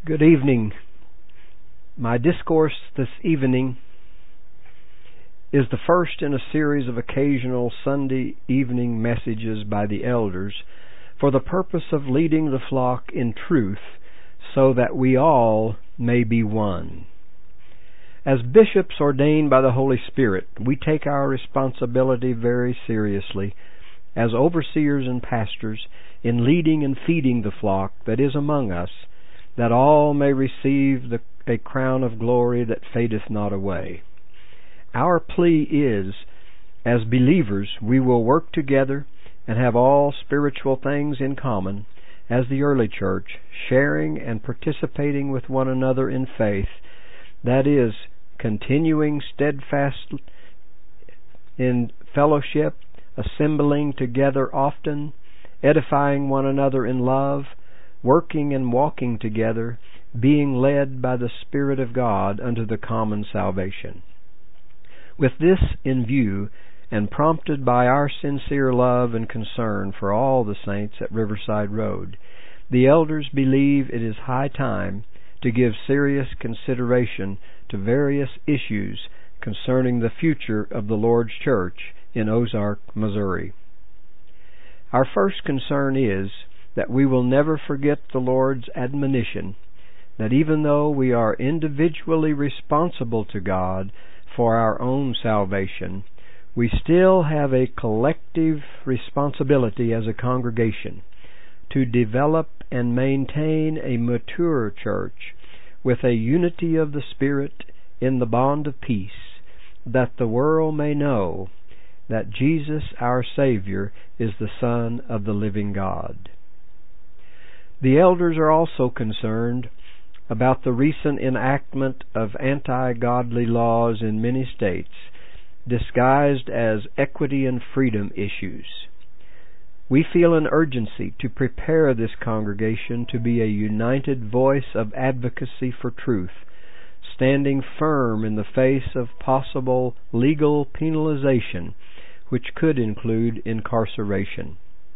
Good evening. My discourse this evening is the first in a series of occasional Sunday evening messages by the elders for the purpose of leading the flock in truth so that we all may be one. As bishops ordained by the Holy Spirit, we take our responsibility very seriously as overseers and pastors in leading and feeding the flock that is among us, that all may receive a crown of glory that fadeth not away. Our plea is, as believers, we will work together and have all spiritual things in common as the early church, sharing and participating with one another in faith, that is, continuing steadfast in fellowship, assembling together often, edifying one another in love, working and walking together, being led by the Spirit of God unto the common salvation. With this in view, and prompted by our sincere love and concern for all the saints at Riverside Road, the elders believe it is high time to give serious consideration to various issues concerning the future of the Lord's Church in Ozark, Missouri. Our first concern is that we will never forget the Lord's admonition that even though we are individually responsible to God for our own salvation, we still have a collective responsibility as a congregation to develop and maintain a mature church with a unity of the Spirit in the bond of peace, that the world may know that Jesus our Savior is the Son of the living God. The elders are also concerned about the recent enactment of anti-godly laws in many states, disguised as equity and freedom issues. We feel an urgency to prepare this congregation to be a united voice of advocacy for truth, standing firm in the face of possible legal penalization, which could include incarceration.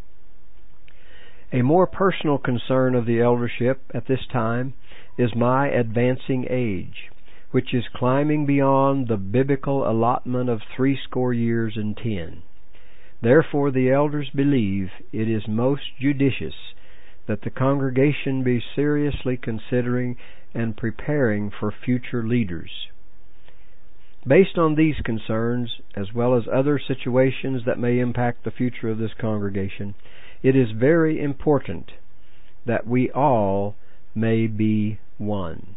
A more personal concern of the eldership at this time is my advancing age, which is climbing beyond the biblical allotment of 80 years and 10. Therefore the elders believe it is most judicious that the congregation be seriously considering and preparing for future leaders. Based on these concerns, as well as other situations that may impact the future of this congregation, it is very important that we all may be one.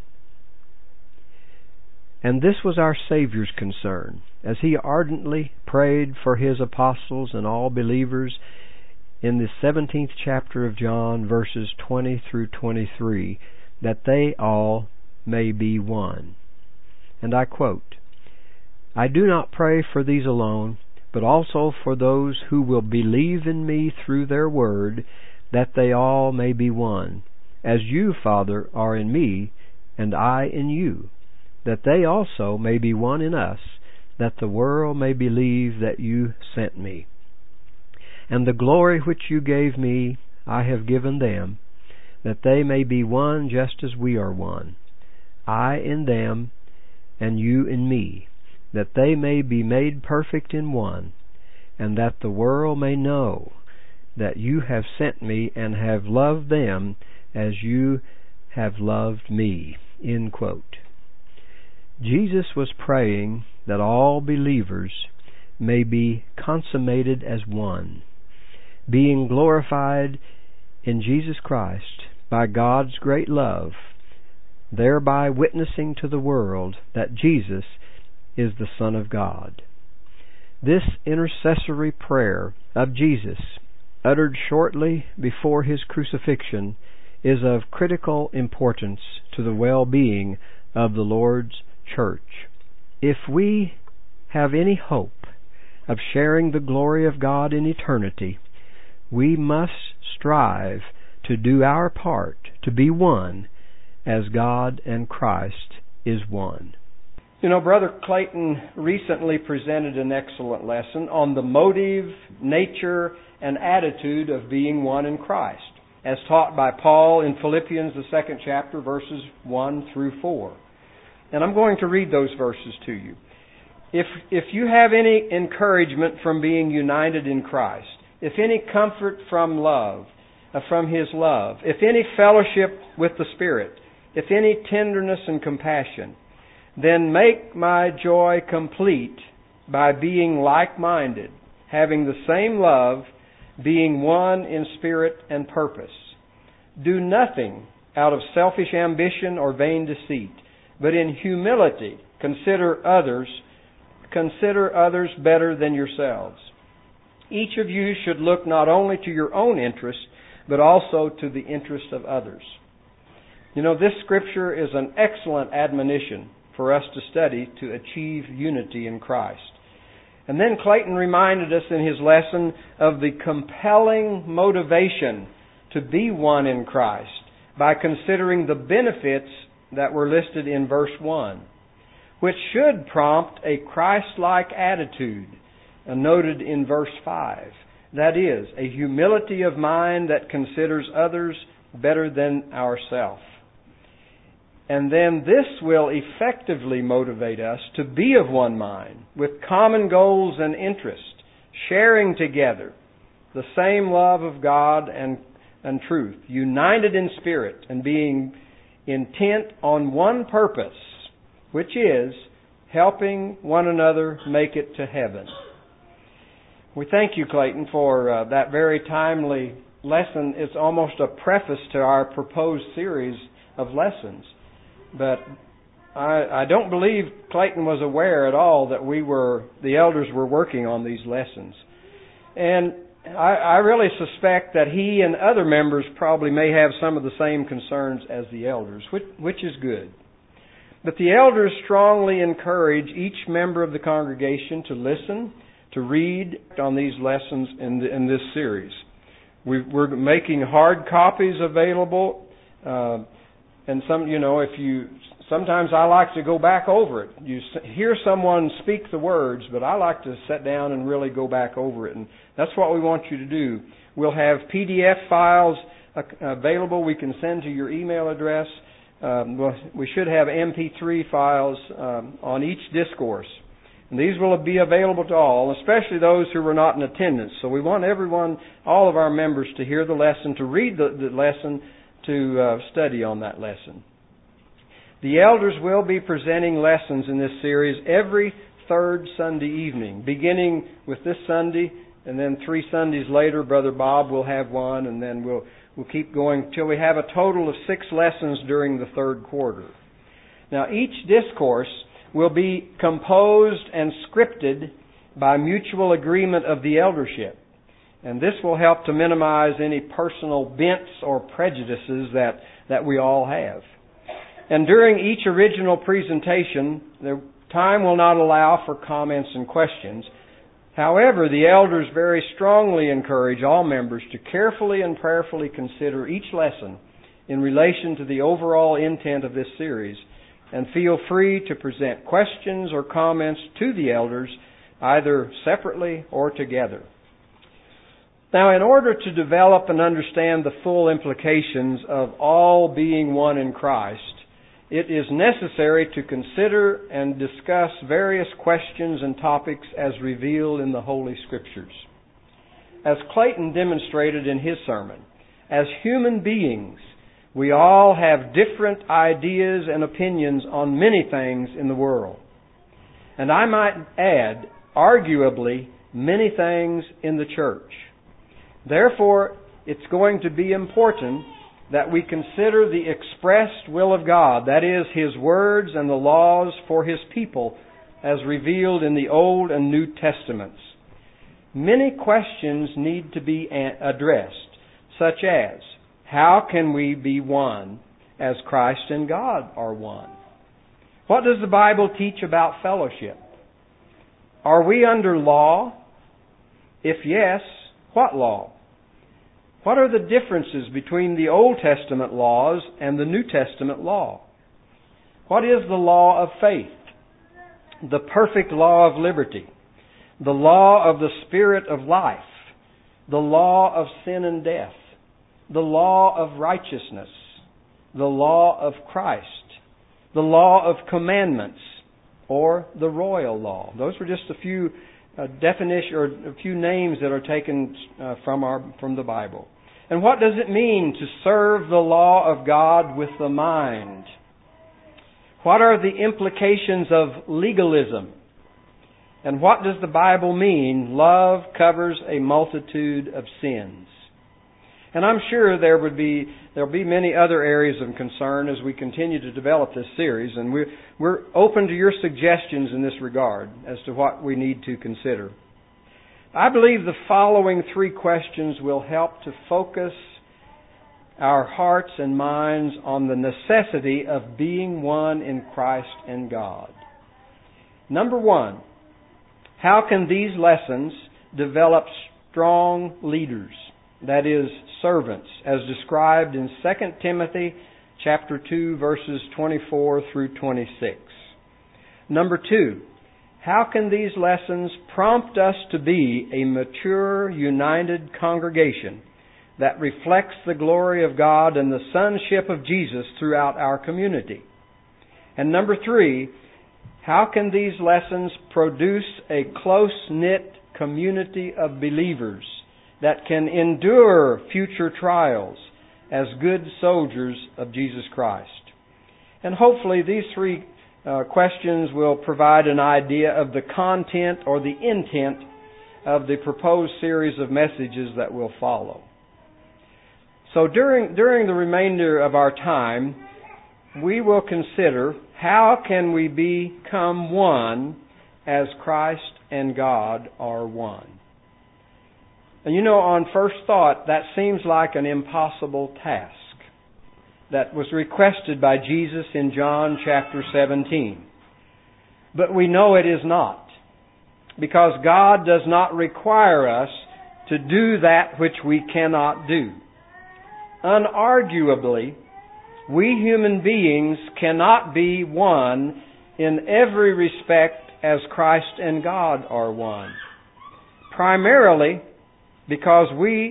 And this was our Savior's concern, as He ardently prayed for His apostles and all believers in the 17th chapter of John, verses 20 through 23, that they all may be one. And I quote, "I do not pray for these alone, but also for those who will believe in me through their word, that they all may be one, as you, Father, are in me, and I in you, that they also may be one in us, that the world may believe that you sent me. And the glory which you gave me I have given them, that they may be one just as we are one, I in them, and you in me, that they may be made perfect in one, and that the world may know that you have sent me and have loved them as you have loved me." End quote. Jesus was praying that all believers may be consummated as one, being glorified in Jesus Christ by God's great love, thereby witnessing to the world that Jesus is the Son of God. This intercessory prayer of Jesus, uttered shortly before His crucifixion, is of critical importance to the well-being of the Lord's church. If we have any hope of sharing the glory of God in eternity, we must strive to do our part to be one as God and Christ is one. You know, Brother Clayton recently presented an excellent lesson on the motive, nature, and attitude of being one in Christ. as taught by Paul in Philippians, the 2nd chapter, verses 1 through 4. And I'm going to read those verses to you. If you have any encouragement from being united in Christ, if any comfort from love, from His love, if any fellowship with the Spirit, if any tenderness and compassion, then make my joy complete by being like-minded, having the same love, being one in spirit and purpose. Do nothing out of selfish ambition or vain deceit, but in humility consider others better than yourselves. Each of you should look not only to your own interest, but also to the interest of others. You know, this scripture is an excellent admonition for us to study to achieve unity in Christ. And then Clayton reminded us in his lesson of the compelling motivation to be one in Christ by considering the benefits that were listed in verse 1, which should prompt a Christ-like attitude noted in verse 5. That is, a humility of mind that considers others better than ourselves. And then this will effectively motivate us to be of one mind, with common goals and interests, sharing together the same love of God and truth, united in spirit and being intent on one purpose, which is helping one another make it to heaven. We thank you, Clayton, for that very timely lesson. It's almost a preface to our proposed series of lessons. But I don't believe Clayton was aware at all that the elders were working on these lessons. And I really suspect that he and other members probably may have some of the same concerns as the elders, which is good. But the elders strongly encourage each member of the congregation to listen, to read on these lessons in this series. We're making hard copies available. And sometimes I like to go back over it. You hear someone speak the words, but I like to sit down and really go back over it. And that's what we want you to do. We'll have PDF files available we can send to your email address. We should have MP3 files on each discourse. And these will be available to all, especially those who were not in attendance. So we want all of our members to hear the lesson, to read the lesson, to study on that lesson. The elders will be presenting lessons in this series every third Sunday evening, beginning with this Sunday, and then 3 Sundays later, Brother Bob will have one, and then we'll keep going till we have a total of 6 lessons during the third quarter. Now, each discourse will be composed and scripted by mutual agreement of the eldership. And this will help to minimize any personal bents or prejudices that we all have. And during each original presentation, the time will not allow for comments and questions. However, the elders very strongly encourage all members to carefully and prayerfully consider each lesson in relation to the overall intent of this series, and feel free to present questions or comments to the elders, either separately or together. Now, in order to develop and understand the full implications of all being one in Christ, it is necessary to consider and discuss various questions and topics as revealed in the Holy Scriptures. As Clayton demonstrated in his sermon, as human beings, we all have different ideas and opinions on many things in the world. And I might add, arguably, many things in the church. Therefore, it's going to be important that we consider the expressed will of God, that is, His words and the laws for His people as revealed in the Old and New Testaments. Many questions need to be addressed, such as, how can we be one as Christ and God are one? What does the Bible teach about fellowship? Are we under law? If yes, what law? What are the differences between the Old Testament laws and the New Testament law? What is the law of faith? The perfect law of liberty? The law of the Spirit of life? The law of sin and death? the law of righteousness, the law of Christ, the law of commandments, or the royal law. Those were just a few definitions or a few names that are taken from the Bible. And what does it mean to serve the law of God with the mind? What are the implications of legalism? And what does the Bible mean? Love covers a multitude of sins. And I'm sure there'll be many other areas of concern as we continue to develop this series, and we're open to your suggestions in this regard as to what we need to consider. I believe the following three questions will help to focus our hearts and minds on the necessity of being one in Christ and God. Number one, how can these lessons develop strong leaders? That is, servants, as described in 2 Timothy chapter 2, verses 24 through 26. Number two, how can these lessons prompt us to be a mature, united congregation that reflects the glory of God and the sonship of Jesus throughout our community? And number three, how can these lessons produce a close-knit community of believers that can endure future trials as good soldiers of Jesus Christ? And hopefully these three questions will provide an idea of the content or the intent of the proposed series of messages that will follow. So during the remainder of our time, we will consider how can we become one as Christ and God are one. And you know, on first thought, that seems like an impossible task that was requested by Jesus in John chapter 17. But we know it is not, because God does not require us to do that which we cannot do. Unarguably, we human beings cannot be one in every respect as Christ and God are one. Primarily, because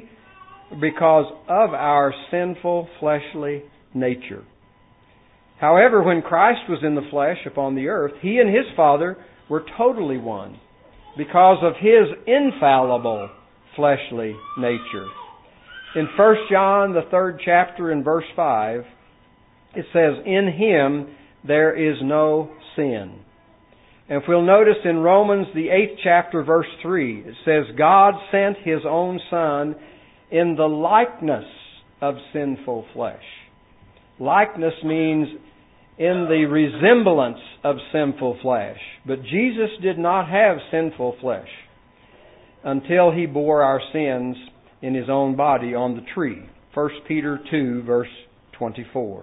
of our sinful fleshly nature. However, when Christ was in the flesh upon the earth, He and His Father were totally one because of His infallible fleshly nature. In 1 John, the 3rd chapter, in verse 5, it says, "In Him there is no sin." And if we'll notice in Romans, the 8th chapter, verse 3, it says, "God sent His own Son in the likeness of sinful flesh." Likeness means in the resemblance of sinful flesh. But Jesus did not have sinful flesh until He bore our sins in His own body on the tree. 1 Peter 2, verse 24.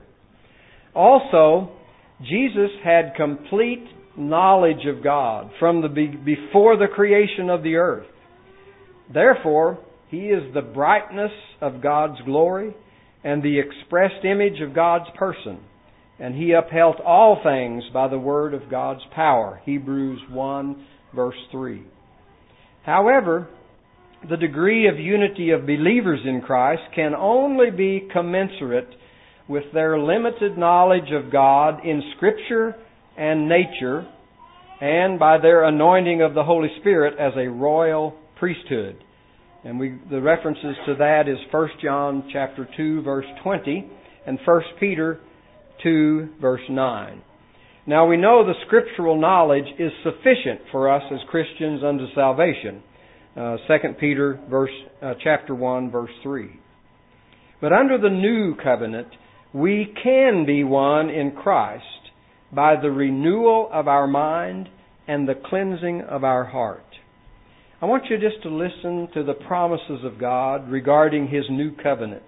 Also, Jesus had complete knowledge of God from before the creation of the earth. Therefore, He is the brightness of God's glory and the expressed image of God's person. And He upheld all things by the word of God's power. Hebrews 1, verse 3. However, the degree of unity of believers in Christ can only be commensurate with their limited knowledge of God in Scripture and nature, and by their anointing of the Holy Spirit as a royal priesthood. And the references to that is 1 John chapter 2, verse 20, and 1 Peter 2, verse 9. Now we know the scriptural knowledge is sufficient for us as Christians unto salvation. 2 Peter chapter 1, verse 3. But under the new covenant, we can be one in Christ by the renewal of our mind and the cleansing of our heart. I want you just to listen to the promises of God regarding His new covenant.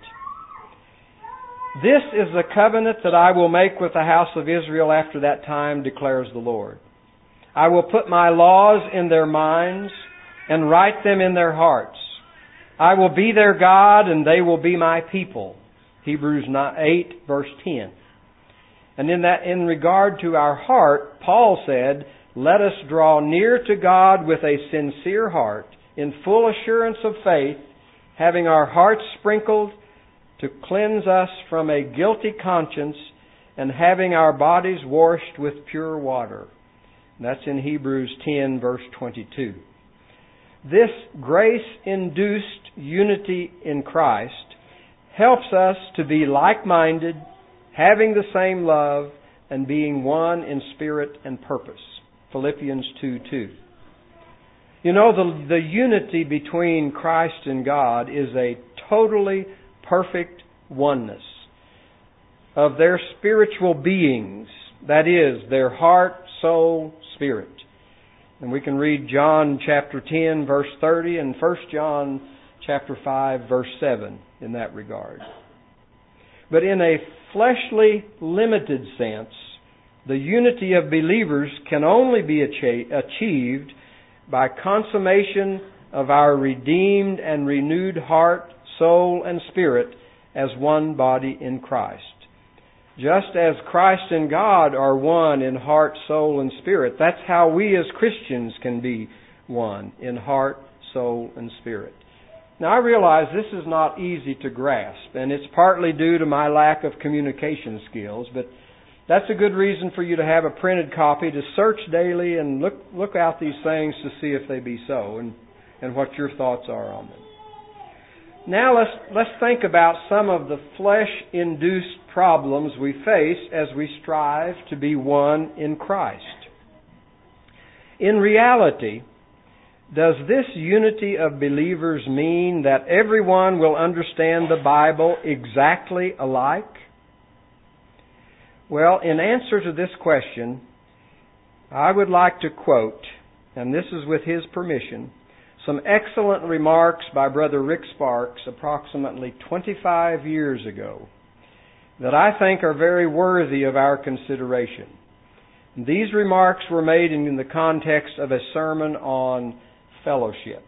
"This is the covenant that I will make with the house of Israel after that time, declares the Lord. I will put my laws in their minds and write them in their hearts. I will be their God and they will be my people." Hebrews 8, verse 10. And in regard to our heart, Paul said, "Let us draw near to God with a sincere heart, in full assurance of faith, having our hearts sprinkled to cleanse us from a guilty conscience and having our bodies washed with pure water. That's in Hebrews 10, verse 22. This grace-induced unity in Christ helps us to be like-minded, having the same love, and being one in spirit and purpose. Philippians 2:2. You know, the unity between Christ and God is a totally perfect oneness of their spiritual beings, that is, their heart, soul, spirit. And we can read John chapter 10, verse 30, and 1 John chapter 5, verse 7 in that regard. But in a fleshly, limited sense, the unity of believers can only be achieved by consummation of our redeemed and renewed heart, soul, and spirit as one body in Christ. Just as Christ and God are one in heart, soul, and spirit, that's how we as Christians can be one in heart, soul, and spirit. Now, I realize this is not easy to grasp, and it's partly due to my lack of communication skills, but that's a good reason for you to have a printed copy, to search daily and look out these things to see if they be so, and what your thoughts are on them. Now let's think about some of the flesh-induced problems we face as we strive to be one in Christ. In reality, does this unity of believers mean that everyone will understand the Bible exactly alike? Well, in answer to this question, I would like to quote, and this is with his permission, some excellent remarks by Brother Rick Sparks approximately 25 years ago that I think are very worthy of our consideration. These remarks were made in the context of a sermon on fellowship.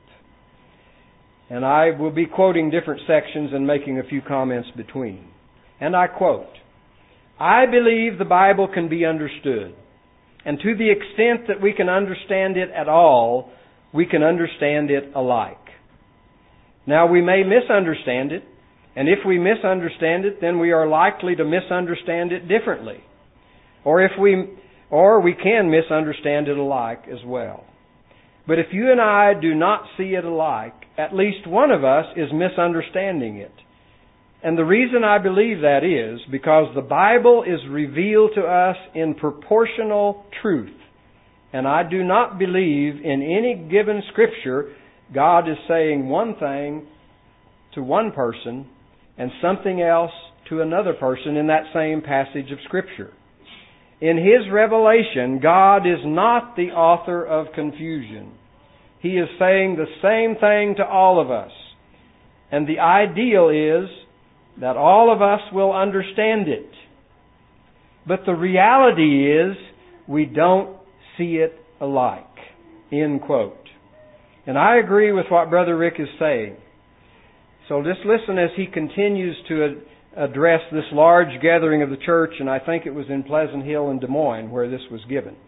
And I will be quoting different sections and making a few comments between. And I quote, "I believe the Bible can be understood, and to the extent that we can understand it at all, we can understand it alike. Now, we may misunderstand it, and if we misunderstand it, then we are likely to misunderstand it differently. Or we can misunderstand it alike as well. But if you and I do not see it alike, at least one of us is misunderstanding it. And the reason I believe that is because the Bible is revealed to us in proportional truth. And I do not believe in any given Scripture God is saying one thing to one person and something else to another person in that same passage of Scripture. In His revelation, God is not the author of confusion. He is saying the same thing to all of us. And the ideal is that all of us will understand it. But the reality is we don't see it alike." End quote. And I agree with what Brother Rick is saying. So just listen as he continues to address this large gathering of the church, and I think it was in Pleasant Hill and Des Moines where this was given.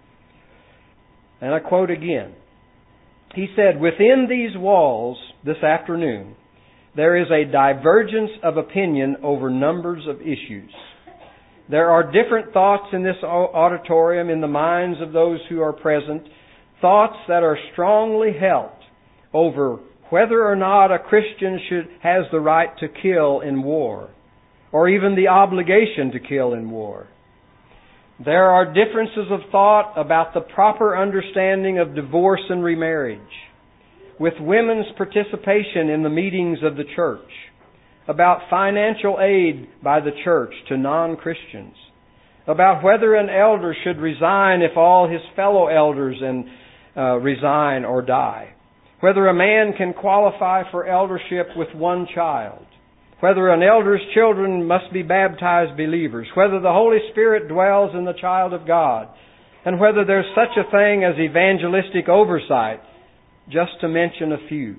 And I quote again. He said, "Within these walls this afternoon, there is a divergence of opinion over numbers of issues. There are different thoughts in this auditorium in the minds of those who are present, thoughts that are strongly held over whether or not a Christian has the right to kill in war, or even the obligation to kill in war. There are differences of thought about the proper understanding of divorce and remarriage, with women's participation in the meetings of the church, about financial aid by the church to non-Christians, about whether an elder should resign if all his fellow elders resign or die, whether a man can qualify for eldership with one child, whether an elder's children must be baptized believers, whether the Holy Spirit dwells in the child of God, and whether there's such a thing as evangelistic oversight, just to mention a few."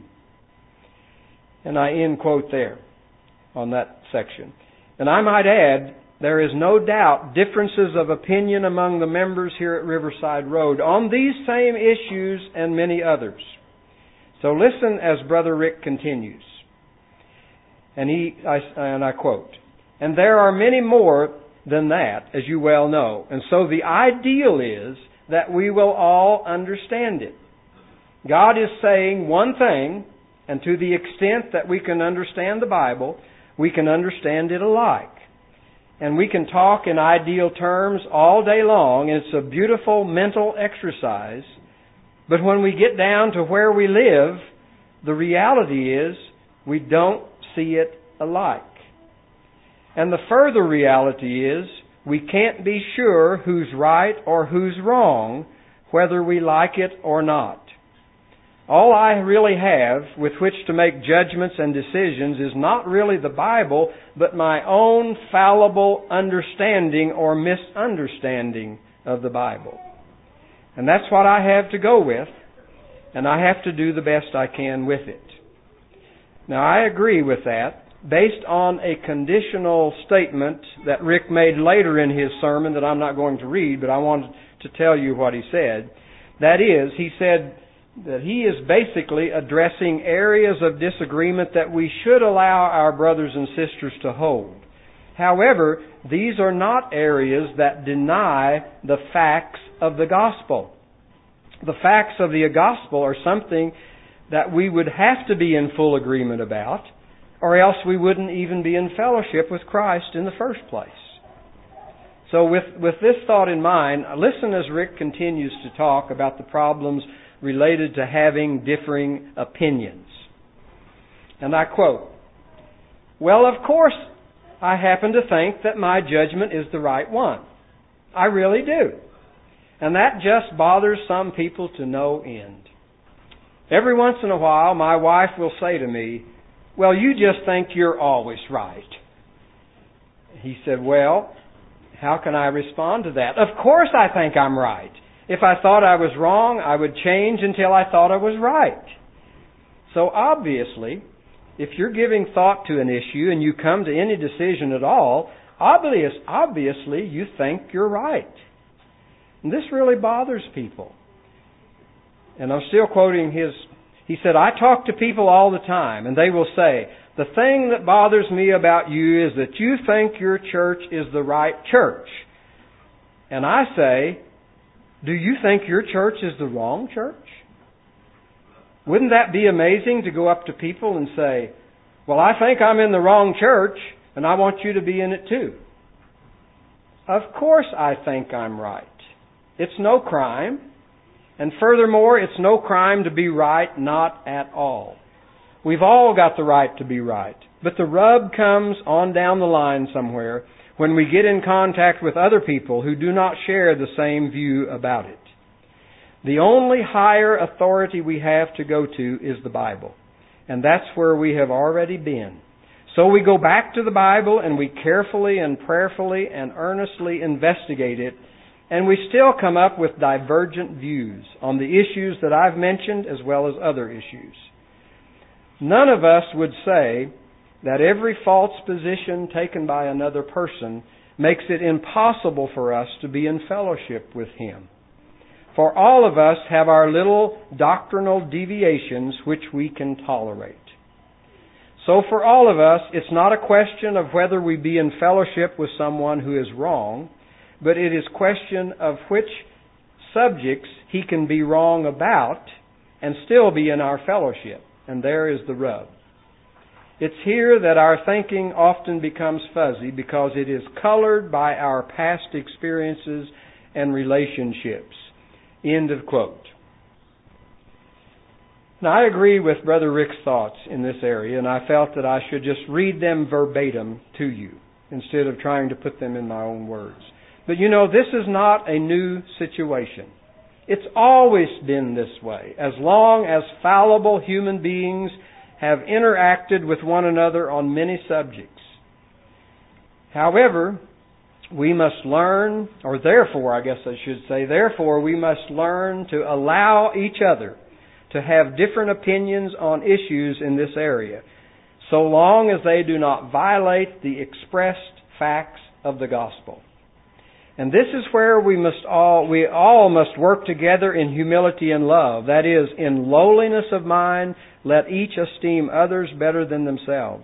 And I end quote there on that section. And I might add, there is no doubt differences of opinion among the members here at Riverside Road on these same issues and many others. So listen as Brother Rick continues. And I quote, "And there are many more than that, as you well know. And so the ideal is that we will all understand it. God is saying one thing, and to the extent that we can understand the Bible, we can understand it alike. And we can talk in ideal terms all day long, and it's a beautiful mental exercise. But when we get down to where we live, the reality is we don't see it alike. And the further reality is we can't be sure who's right or who's wrong, whether we like it or not. All I really have with which to make judgments and decisions is not really the Bible, but my own fallible understanding or misunderstanding of the Bible. And that's what I have to go with, and I have to do the best I can with it." Now, I agree with that, based on a conditional statement that Rick made later in his sermon that I'm not going to read, but I wanted to tell you what he said. That is, he said that he is basically addressing areas of disagreement that we should allow our brothers and sisters to hold. However, these are not areas that deny the facts of the gospel. The facts of the gospel are something that we would have to be in full agreement about, or else we wouldn't even be in fellowship with Christ in the first place. So with this thought in mind, listen as Rick continues to talk about the problems related to having differing opinions. And I quote, "Well, of course, I happen to think that my judgment is the right one. I really do. And that just bothers some people to no end. Every once in a while, my wife will say to me, 'Well, you just think you're always right.'" He said, "Well, how can I respond to that? Of course I think I'm right. If I thought I was wrong, I would change until I thought I was right." So obviously, if you're giving thought to an issue and you come to any decision at all, obviously you think you're right. And this really bothers people. And I'm still quoting he said, "I talk to people all the time, and they will say, 'The thing that bothers me about you is that you think your church is the right church.' And I say, 'Do you think your church is the wrong church?' Wouldn't that be amazing to go up to people and say, 'Well, I think I'm in the wrong church, and I want you to be in it too.' Of course I think I'm right. It's no crime. And furthermore, it's no crime to be right, not at all. We've all got the right to be right. But the rub comes on down the line somewhere when we get in contact with other people who do not share the same view about it. The only higher authority we have to go to is the Bible. And that's where we have already been. So we go back to the Bible and we carefully and prayerfully and earnestly investigate it, and we still come up with divergent views on the issues that I've mentioned as well as other issues. None of us would say that every false position taken by another person makes it impossible for us to be in fellowship with him. For all of us have our little doctrinal deviations which we can tolerate. So for all of us, it's not a question of whether we be in fellowship with someone who is wrong, but it is a question of which subjects he can be wrong about and still be in our fellowship. And there is the rub. It's here that our thinking often becomes fuzzy because it is colored by our past experiences and relationships. End of quote. Now, I agree with Brother Rick's thoughts in this area, and I felt that I should just read them verbatim to you instead of trying to put them in my own words. But you know, this is not a new situation. It's always been this way, as long as fallible human beings have interacted with one another on many subjects. However, we must learn, or therefore, I guess I should say, therefore we must learn to allow each other to have different opinions on issues in this area, so long as they do not violate the expressed facts of the gospel. And this is where we all must work together in humility and love. That is, in lowliness of mind, let each esteem others better than themselves.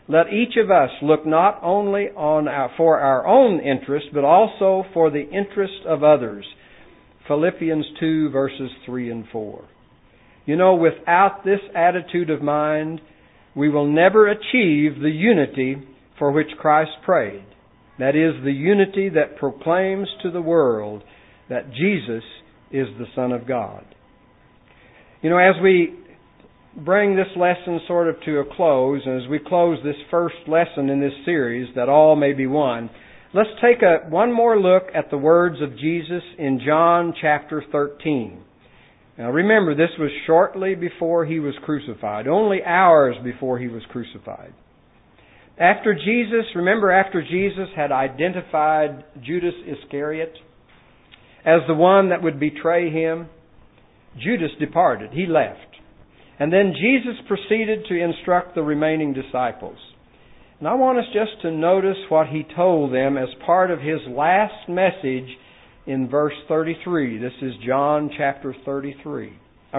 let each of us look not only for our own interest, but also for the interest of others. Philippians 2, verses 3 and 4. You know, without this attitude of mind, we will never achieve the unity for which Christ prayed. That is, the unity that proclaims to the world that Jesus is the Son of God. You know, as we bring this lesson sort of to a close, and as we close this first lesson in this series, that all may be one, let's take one more look at the words of Jesus in John chapter 13. Now remember, this was shortly before He was crucified, only hours before He was crucified. After Jesus had identified Judas Iscariot as the one that would betray Him, Judas departed. He left. And then Jesus proceeded to instruct the remaining disciples. And I want us just to notice what He told them as part of His last message in verse 33. This is John chapter 13,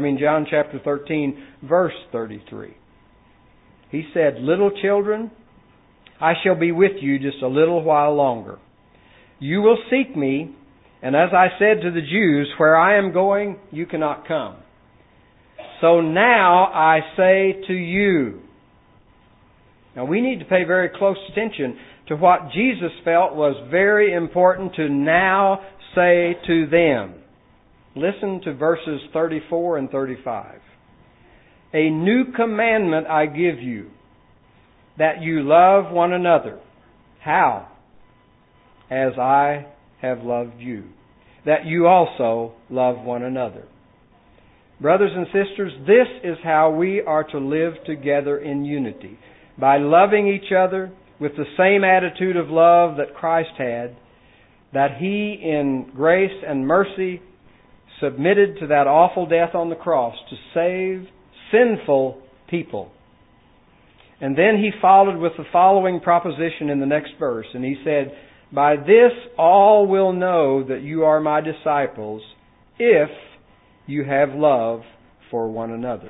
verse 33. He said, "Little children, I shall be with you just a little while longer. You will seek me, and as I said to the Jews, where I am going, you cannot come. So now I say to you." Now we need to pay very close attention to what Jesus felt was very important to now say to them. Listen to verses 34 and 35. "A new commandment I give you, that you love one another." How? "As I have loved you, that you also love one another." Brothers and sisters, this is how we are to live together in unity, by loving each other with the same attitude of love that Christ had, that He, in grace and mercy, submitted to that awful death on the cross to save sinful people. And then He followed with the following proposition in the next verse, and He said, "By this all will know that you are my disciples, if you have love for one another."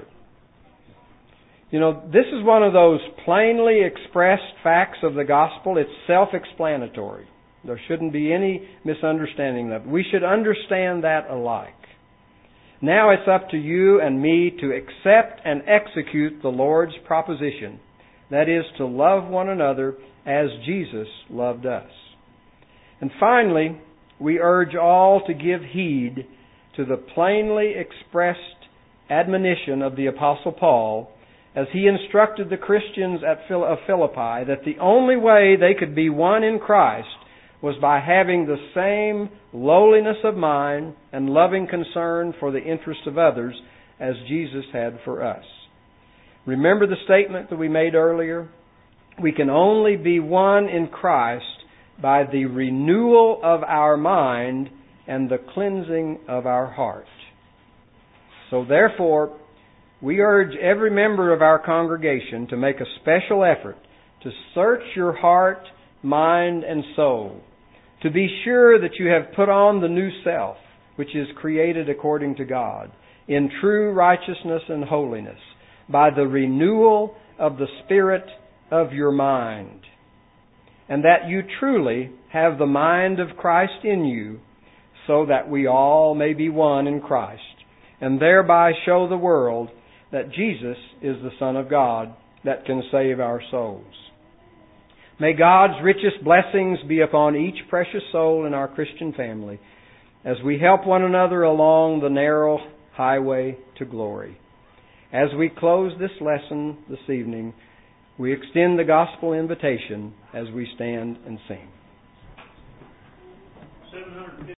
You know, this is one of those plainly expressed facts of the gospel. It's self-explanatory. There shouldn't be any misunderstanding of it. We should understand that alike. Now it's up to you and me to accept and execute the Lord's proposition. That is, to love one another as Jesus loved us. And finally, we urge all to give heed to the plainly expressed admonition of the Apostle Paul as he instructed the Christians of Philippi that the only way they could be one in Christ was by having the same lowliness of mind and loving concern for the interest of others as Jesus had for us. Remember the statement that we made earlier? We can only be one in Christ by the renewal of our mind and the cleansing of our heart. So therefore, we urge every member of our congregation to make a special effort to search your heart, mind, and soul, to be sure that you have put on the new self, which is created according to God, in true righteousness and holiness, by the renewal of the spirit of your mind, and that you truly have the mind of Christ in you, so that we all may be one in Christ, and thereby show the world that Jesus is the Son of God that can save our souls. May God's richest blessings be upon each precious soul in our Christian family as we help one another along the narrow highway to glory. As we close this lesson this evening, we extend the gospel invitation as we stand and sing.